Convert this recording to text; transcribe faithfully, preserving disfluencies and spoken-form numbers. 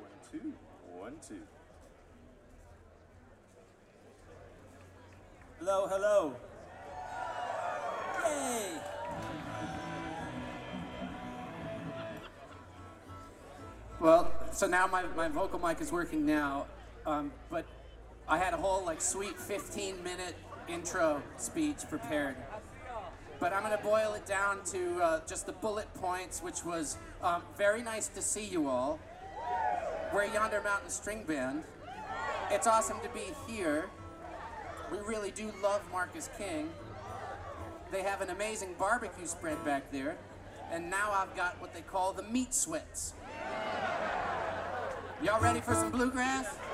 two, one, two. Hello, hello. Yay! Well, so now my, my vocal mic is working now, um, but I had a whole like sweet fifteen minute intro speech prepared. But I'm gonna boil it down to uh, just the bullet points, which was um, very nice to see you all. We're Yonder Mountain String Band. It's awesome to be here. We really do love Marcus King. They have an amazing barbecue spread back there. And now I've got what they call the meat sweats. Y'all ready for some bluegrass?